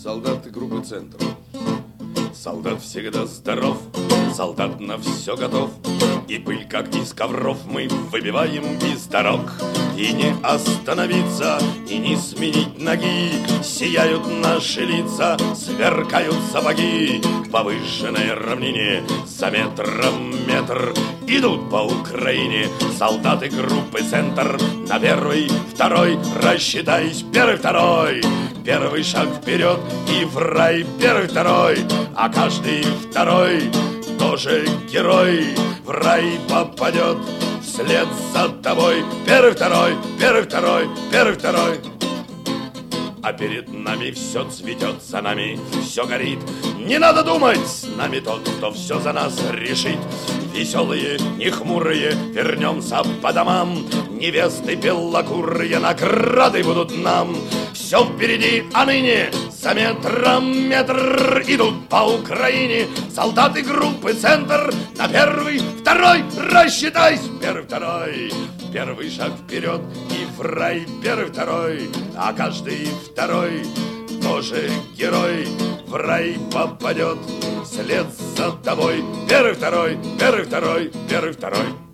солдаты группы «Центр». Солдат всегда здоров, солдат на все готов, и пыль, как из ковров, мы выбиваем из дорог. И не остановиться, и не сменить ноги, сияют наши лица, сверкают сапоги. По выжженной равнине за метром метр идут по Украине солдаты группы «Центр». На первый, второй, рассчитайся, первый, второй. Первый шаг вперед и в рай, первый, второй. А каждый второй тоже герой в рай попадет вслед за тобой. Первый, второй, первый, второй, первый, второй. А перед нами все цветет, за нами все горит. Не надо думать, с нами тот, кто все за нас решит. Веселые, не хмурые, вернемся по домам. Невесты белокурые, награды будут нам. Все впереди, а ныне за метром метр идут по Украине солдаты группы «Центр». На первый, второй, рассчитайся, первый, второй. Первый шаг вперед и в рай, первый, второй. А каждый второй тоже герой в рай попадет вслед за тобой. Первый, второй, первый, второй, первый, второй.